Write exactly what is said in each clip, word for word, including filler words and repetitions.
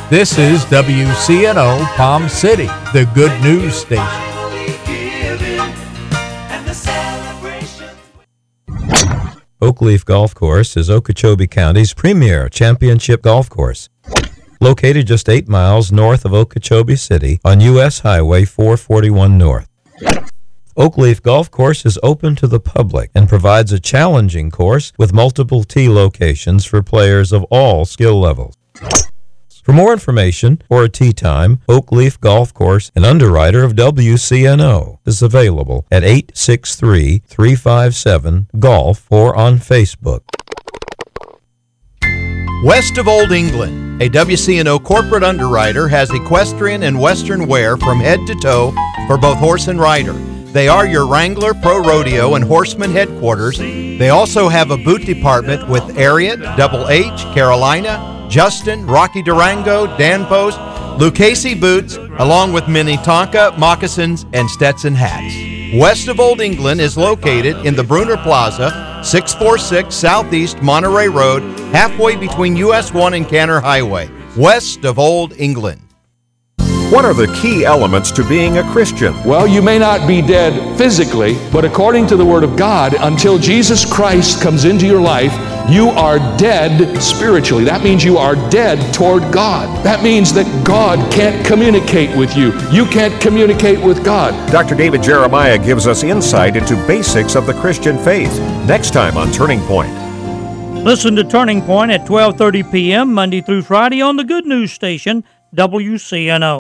This is W C N O Palm City, the good news station. Oakleaf Golf Course is Okeechobee County's premier championship golf course. Located just eight miles north of Okeechobee City on U S Highway four forty-one North. Oakleaf Golf Course is open to the public and provides a challenging course with multiple tee locations for players of all skill levels. For more information or a tee time, Oakleaf Golf Course, an underwriter of W C N O, is available at eight six three, three five seven, golf or on Facebook. West of Old England, a W C N O corporate underwriter has equestrian and western wear from head to toe for both horse and rider. They are your Wrangler Pro Rodeo and Horseman headquarters. They also have a boot department with Ariat, Double H, Carolina, Justin, Rocky Durango, Danfoss, Lucchese boots, along with Minnetonka, moccasins, and Stetson hats. West of Old England is located in the Bruner Plaza, six forty-six Southeast Monterey Road, halfway between U S one and Canner Highway, west of Old England. What are the key elements to being a Christian? Well, you may not be dead physically, but according to the Word of God, until Jesus Christ comes into your life, you are dead spiritually. That means you are dead toward God. That means that God can't communicate with you. You can't communicate with God. Doctor David Jeremiah gives us insight into basics of the Christian faith. Next time on Turning Point. Listen to Turning Point at twelve thirty p.m. Monday through Friday on the Good News Station, W C N O.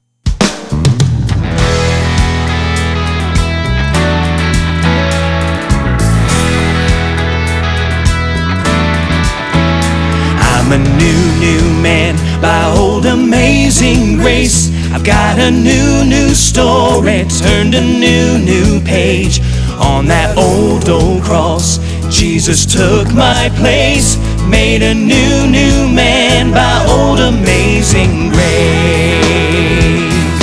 I'm a new, new man by old amazing grace. I've got a new, new story, turned a new, new page. On that old, old cross, Jesus took my place, made a new, new man by old amazing grace.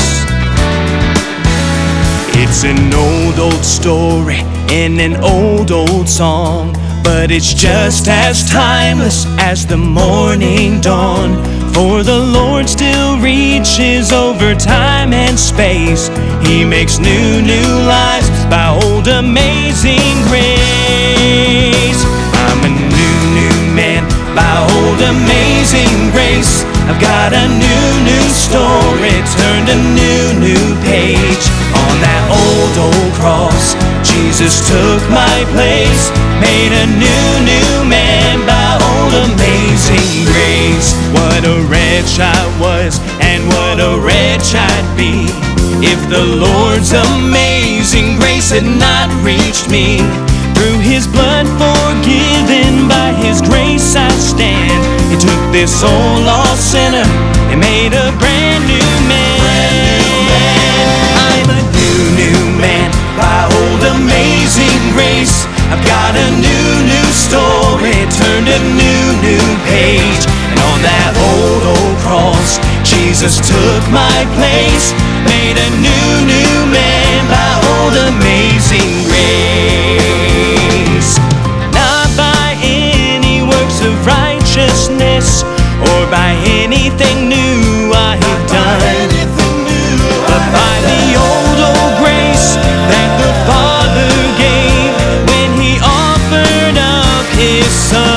It's an old, old story in an old, old song, but it's just as timeless as the morning dawn. For the Lord still reaches over time and space. He makes new, new lives by old amazing grace. I'm a new, new man by old amazing grace. I've got a new, new story, turned a new, new page. On that old, old cross, Jesus took my place, made a new, new man by old amazing grace. What a wretch I was, and what a wretch I'd be, if the Lord's amazing grace had not reached me. Through His blood forgiven, by His grace I stand. He took this old lost sinner and made a brand new man. I'm a new, new man by old amazing grace. I've got a new, new story, turned a new, new page. And on that old, old cross, Jesus took my place, made a new, new man by old amazing grace. Not by any works of righteousness, or by anything new I have done, but by the old, old grace that the Father gave when He offered up His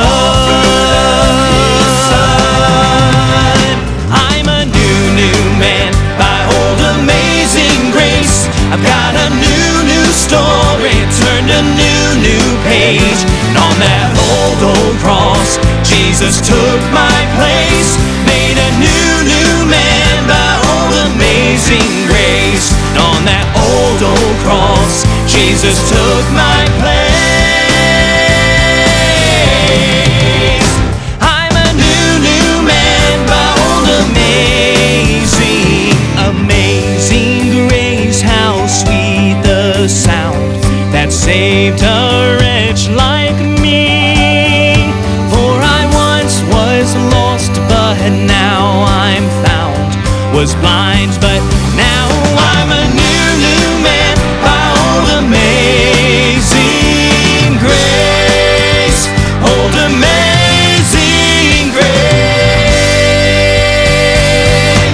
Son. I'm a new, new man by old amazing grace. I've got a new, new story, turned a new, new page. And on that old, old cross, Jesus took my place, made a new, new man by old amazing grace. And on that old, old cross, Jesus took my place. I'm a new, new man by old amazing, amazing grace. How sweet the sound that saved a wretch like me. For I once was lost, but now I'm found, was blind, but now I'm a new, new man by old amazing grace. Old amazing grace.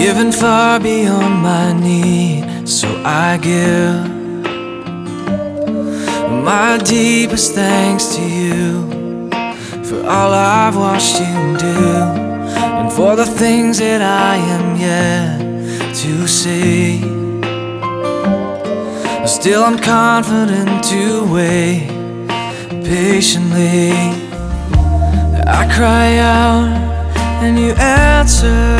given far beyond my need, so I give my deepest thanks to you for all I've watched you do, and for the things that I am yet to see. Still I'm confident to wait patiently. I cry out and you answer.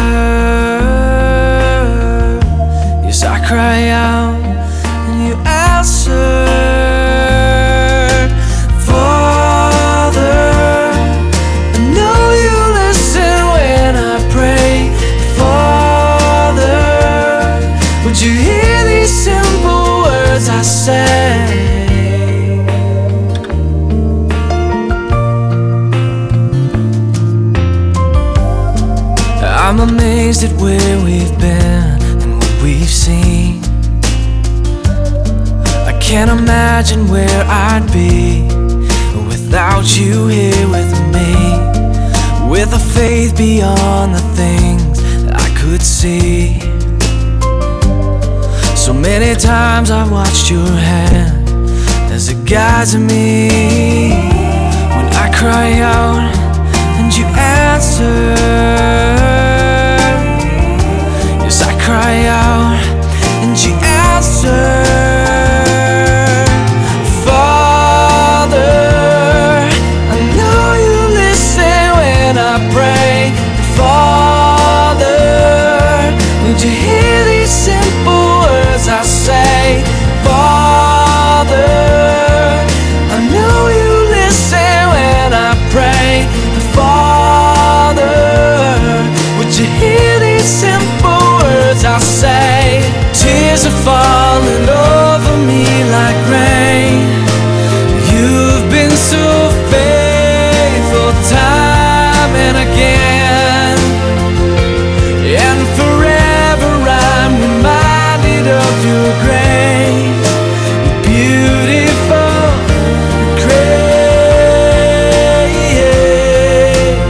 Yes, I cry out and you answer. Father, I know you listen when I pray. Father, would you hear these simple words I say? I'm amazed at where we've been and what we've seen. I can't imagine where I'd be without you here with me, with a faith beyond the things that I could see. So many times I've watched your hand as it guides me. When I cry out and you answer, yes, I cry out and you answer. Father, I know you listen when I pray. Father, would you hear these simple words I say? Father, I know you listen when I pray. Father, would you hear these simple words I say? Tears are falling over me like rain. You've been so faithful time and again, and forever I'm reminded of your grace, beautiful, great.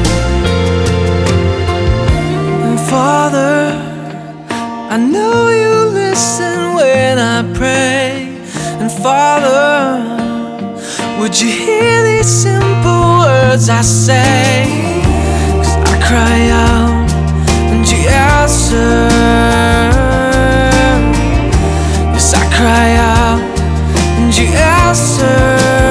And Father, I know you listen when I pray. And Father, would you hear these simple words I say? 'Cause I cry out and you answer. Yes, I cry out and you answer.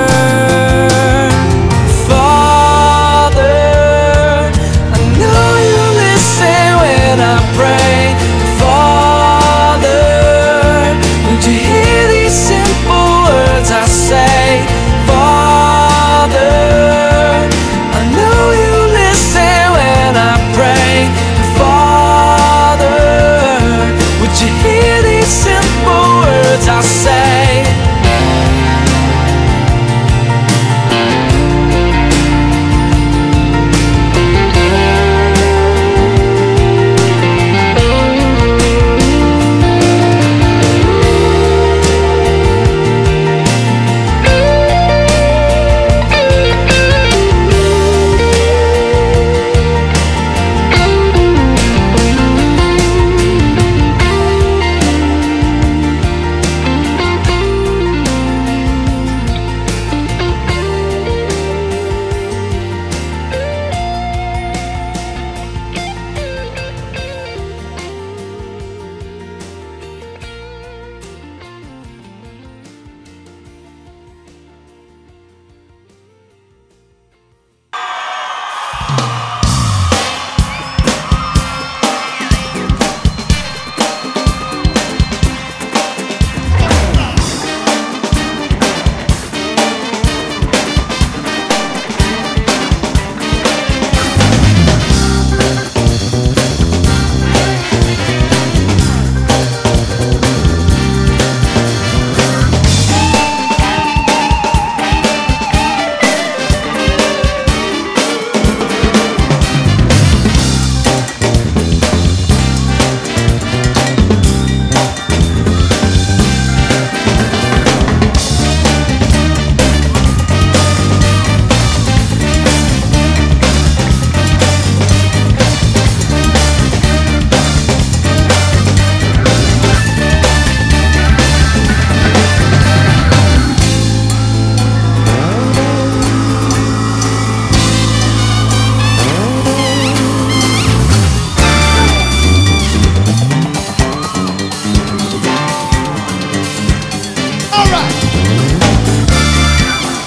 Father, I know you listen when I pray. Father, would you hear these simple words I say? Father, I know you listen when I pray. Father, would you hear these simple words I say?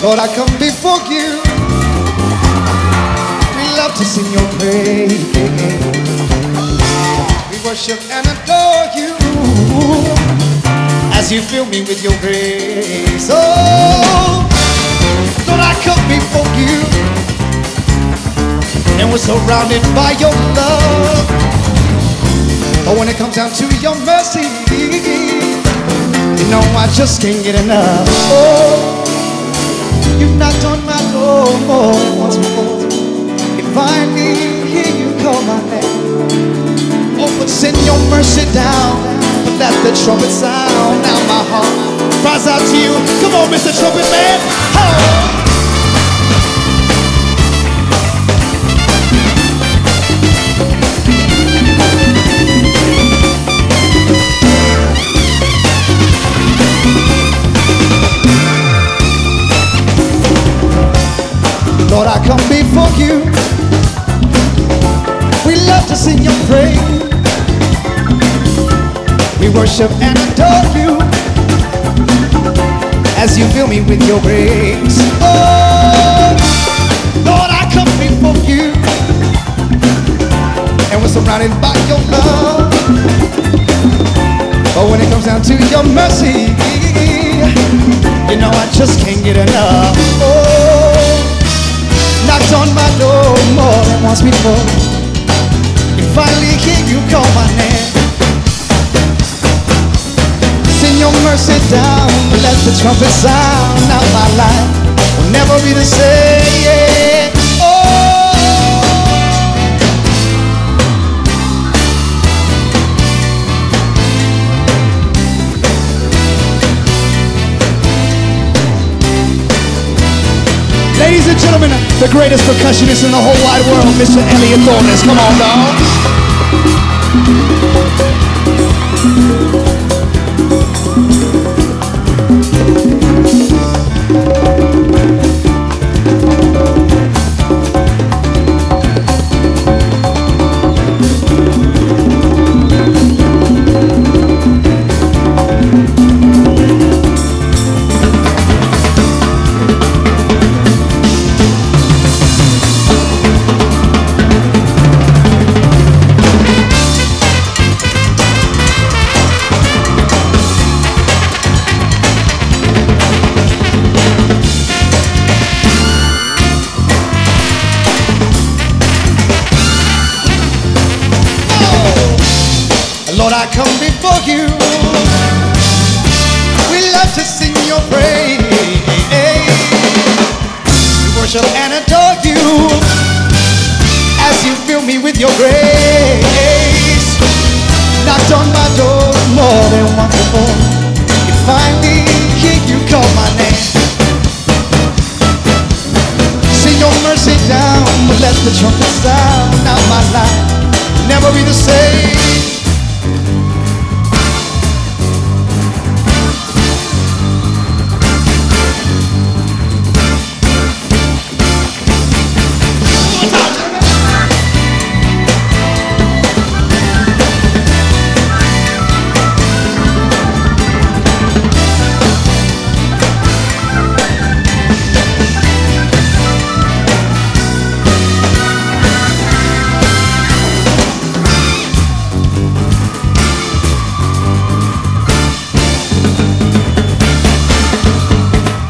Lord, I come before you. We love to sing your praise. We worship and adore you as you fill me with your grace. Oh, Lord, I come before you, and we're surrounded by your love. But when it comes down to your mercy, you know I just can't get enough. Oh, you've knocked on my door more than once before. You finally hear you call my name. Oh, but send your mercy down, but let the trumpet sound. Now my heart cries out to you. Come on, Mister Trumpet Man. Oh. Lord, I come before you. We love to sing your praise. We worship and adore you as you fill me with your grace. Oh, Lord, I come before you, and we're surrounded by your love. But when it comes down to your mercy, you know I just can't get enough. Oh, knocked on my door more than once before. And finally hear you call my name. Send your mercy down, let the trumpet sound. Now my life will never be the same. Oh, ladies and gentlemen, the greatest percussionist in the whole wide world, Mister Elliot Thornes. Come on, dog. Lord, I come before you. We love to sing your praise. We worship and adore you as you fill me with your grace. Knocked on my door more than once before. You finally hear you call my name. Sing your mercy down, but let the trumpet sound. Now my life will never be the same.